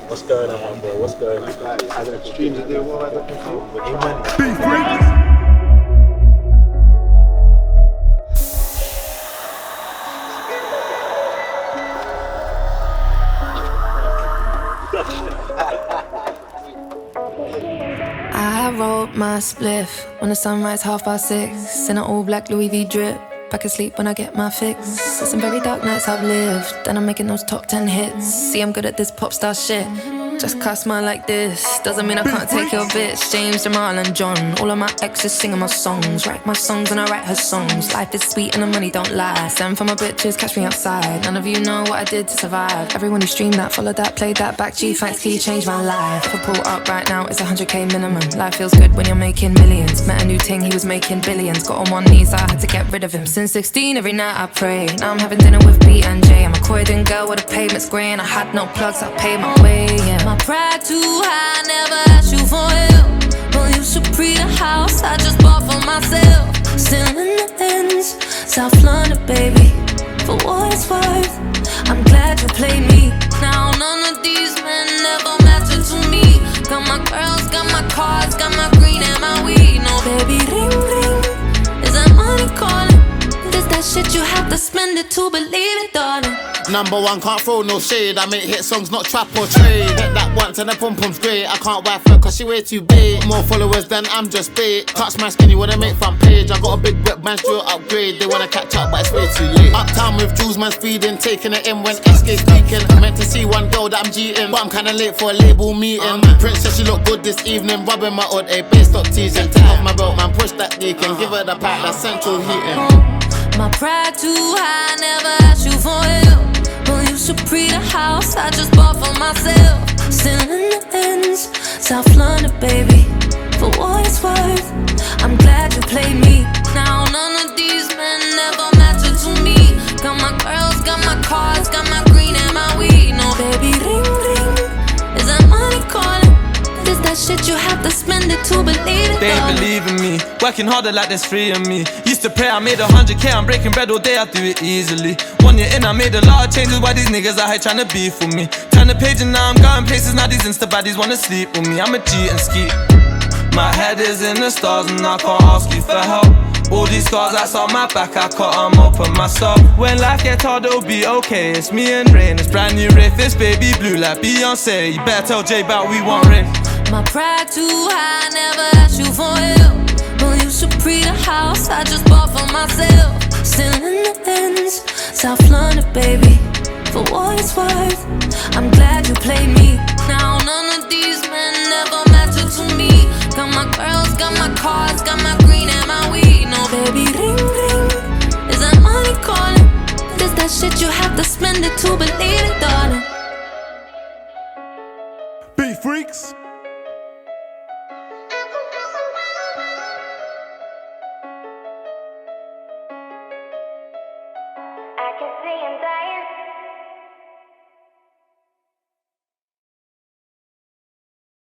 What's going on, bro? What's going on? As extreme to do what I I rolled my spliff when the sunrise 6:30 in an all black Louis V drip. Back asleep when I get my fix. It's some very dark nights I've lived. Then I'm making those top 10 hits. See, I'm good at this pop star shit. Just cause smile like this doesn't mean I can't take your bitch. James, Jamal and John, all of my exes singing my songs. Write my songs and I write her songs. Life is sweet and the money don't lie. Stand for my bitches, catch me outside. None of you know what I did to survive. Everyone who streamed that, followed that, played that back. G, thanks, key, changed my life. If I pull up right now, it's 100k minimum. Life feels good when you're making millions. Met a new ting, he was making billions. Got on one knee, so I had to get rid of him. Since 16, every night I pray. Now I'm having dinner with B and J. I'm a Croydon girl with a pavement's grey, and I had no plugs, I paid my way, yeah. My pride too high, never asked you for help. Well, you should pre the house I just bought for myself. Still in the ends, South London, baby. For what it's worth, I'm glad you played me. Now none of these men never matter to me. Got my girls, got my cars, got my green and my weed. No, baby, ring, ring. Is that money calling? This that shit you have to spend it to believe it, darling. Number one, can't throw no shade. I make hit songs, not trap or trade. Hit that once and the pum pum's great. I can't wife her cause she way too big. More followers than I'm just bait. Touch my skinny when I make front page. I got a big whip, man's due upgrade. They wanna catch up but it's way too late. Uptown with jewels, man's feeding. Taking it in when SK's speaking. Meant to see one girl that I'm cheating, but I'm kinda late for a label meeting. Prince said she look good this evening. Rubbing my odd, a base stop teasing. Take off my belt, man, push that deacon. Give her the pack, that's central heating. My pride too high, never asked you for help. Well, you should pre the house I just bought for myself. Still in the ends, South London, baby. For what it's worth, I'm glad you played me. Now none of these men never matter to me. Got my girls, got my cars, got my green and my weed. No, baby, ring, ring. Is that money calling? This that shit you have to spend it to believe it. They ain't believing me, working harder like there's three of me. Used to pray I made 100k, I'm breaking bread all day, I do it easily. 1 year in I made a lot of changes, why these niggas out here tryna beef with me. Turn the page and now I'm going places, now these insta baddies wanna sleep with me. I'm a G and ski. My head is in the stars and I can't ask you for help. All these scars that's on my back, I cut them open myself. When life gets hard, it'll be okay. It's me and Rain, it's brand new riff, it's baby blue like Beyonce. You better tell J about we want Rain. My pride too high, never asked you for help. Well, you should pre the house I just bought for myself. Still in the ends, South London, baby. For what it's worth, I'm glad you played me. Now none of these men never matter to me. Got my girls, got my cars, got my green and my weed. No, baby, ring, ring. Is that money calling? This that shit you have to spend it to believe it, darling. Beat Freaks.